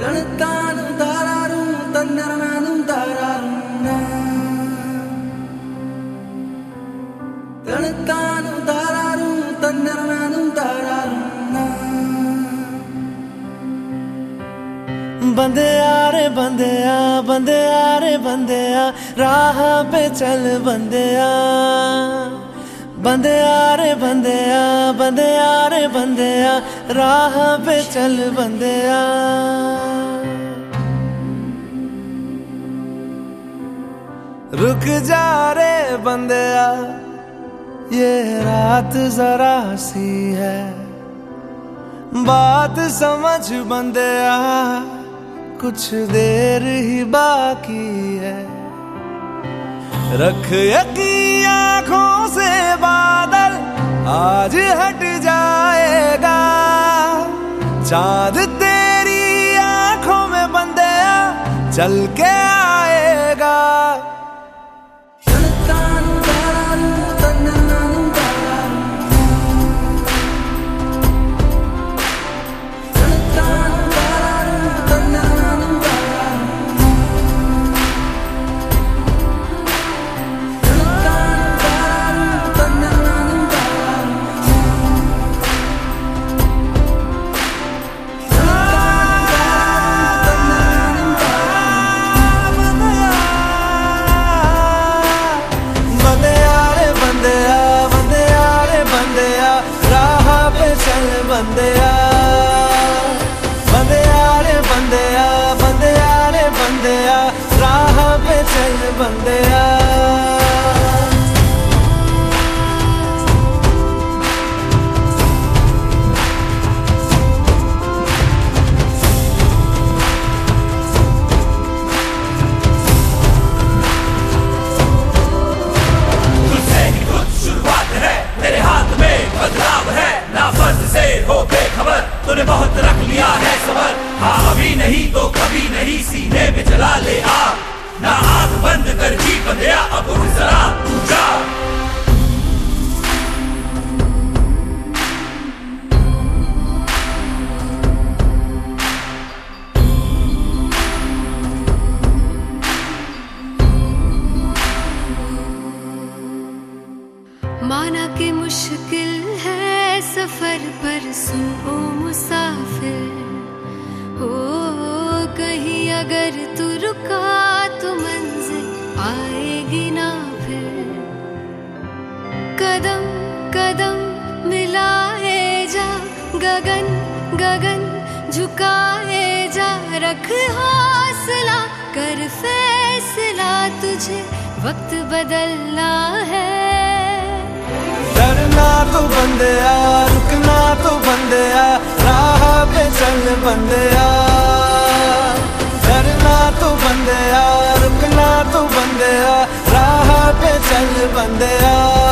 തണുത്താനും താരാറും തന്നറനാനും താരാറും തണുത്താനും താരാറും തന്നറനാനും താരാറും बंदेया रे बंदेया बंदेया रे बंदेया राह पे चल बंदेया बंदेया रे बंदेया बंदेया रे बंदेया राह पे चल बंदेया रुक जा रे बंदेया ये रात जरा सी है बात समझ बंदेया कुछ देर ही बाकी है रख यकीन आँखों से बादल आज हट जाएगा चांद तेरी आँखों में बंदेया चल के आएगा बंदेया बंदेया रे बंदेया बंदेया रे बंदेया राह पे चल बंदेया तुझसे ही कुछ शुरुआत है तेरे हाथ में बदलाव है ना फर्ज से हो बेखबर तूने बहुत रख लिया है सबर हाँ अभी नहीं तो कभी नहीं सीने में जला ले आग ना आंख बंद कर जी बंदेया अब उठ जरा तू जा माना कि मुश्किल है सफर पर सुन ओ मुसाफिर हो कहीं अगर तू रुका तो मंजिल आएगी ना फिर कदम कदम मिलाए जा गगन गगन झुकाए जा रख हौसला कर फैसला तुझे वक्त बदलना है डरना तो बंदेया रुकना तो बंदेया राह पे चल बंदेया डरना तो बंदेया रुकना तो बंदेया राह पे चल बंदेया